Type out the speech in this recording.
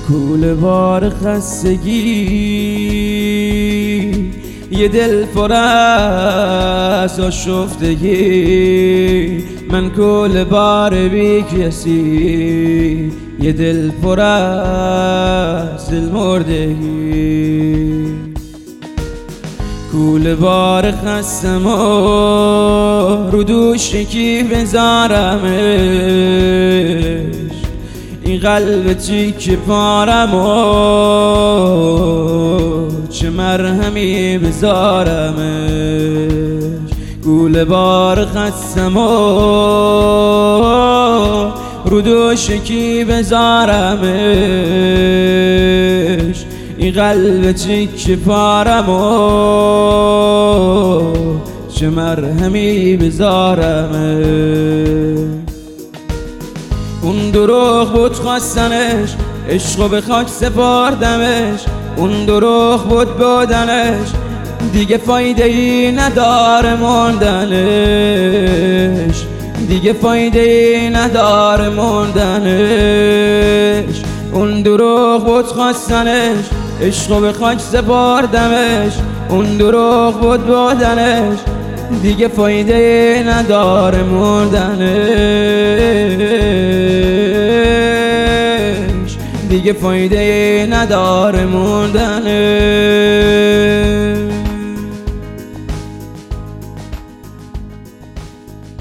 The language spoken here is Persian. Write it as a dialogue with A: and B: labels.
A: کوله بار خستگی یه دل پر از آشفتگی، من کوله بار بی کسی یه دل پر از دل مردگی. کوله بار خستم و رو دوش کی بذارمش، این قلب تیک پارم و چه مرهمی بذارمش. کوله بار خستم و رو دوش کی بذارمش، این قلب تیک پارم و چه مرهمی بذارمش. اون دروغ بود خواستنش، عشقو به خاک سپردمش. اون دروغ بود بودنش، دیگه فایده ای نداره موندنش، دیگه فایده ای نداره موندنش. اون دروغ بود خواستنش، عشقو به خاک سپردمش. اون دروغ بود بودنش، دیگه فایده ای نداره موندنش، دیگه فایده ای نداره موندنش.